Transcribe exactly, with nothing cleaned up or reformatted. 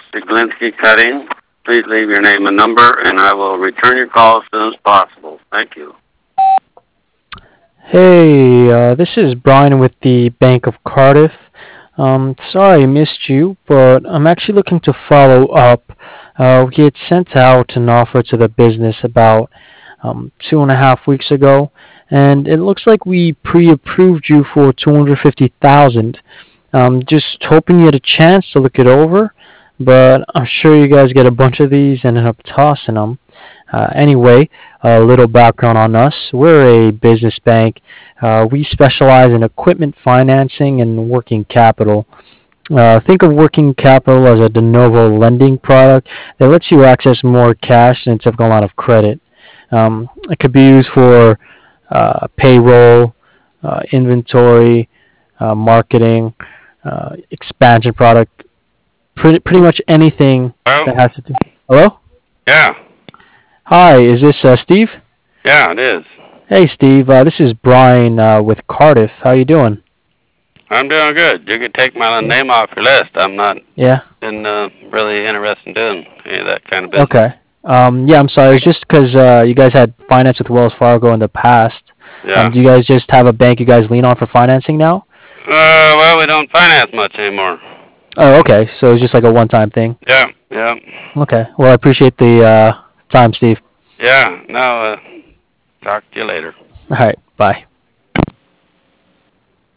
Zaglinski Cutting. Please leave your name and number, and I will return your call as soon as possible. Thank you. Hey, uh, this is Brian with the Bank of Cardiff. Um, sorry I missed you, but I'm actually looking to follow up. Uh, we had sent out an offer to the business about um, two and a half weeks ago, and it looks like we pre-approved you for two hundred fifty thousand. Um, just hoping you had a chance to look it over, but I'm sure you guys get a bunch of these and end up tossing them. Uh, anyway, a little background on us. We're a business bank. Uh, we specialize in equipment financing and working capital. Uh, think of working capital as a de novo lending product that lets you access more cash than a typical line of credit. Um, it could be used for uh, payroll, uh, inventory, uh, marketing, uh, expansion product, pretty, pretty much anything Hello? that has to do. Hello? Yeah. Hi, is this uh, Steve? Yeah, it is. Hey, Steve. Uh, this is Brian uh, with Cardiff. How you doing? I'm doing good. You can take my Yeah. name off your list. I'm not Yeah. in, uh, really interested in doing any of that kind of business. Okay. Um, yeah, I'm sorry. It's just because uh, you guys had finance with Wells Fargo in the past. Yeah. Um, do you guys just have a bank you guys lean on for financing now? Uh, well, we don't finance much anymore. Oh, okay. So it's just like a one-time thing. Yeah, yeah. Okay. Well, I appreciate the uh, time, Steve. Yeah, no, uh, talk to you later. All right. Bye.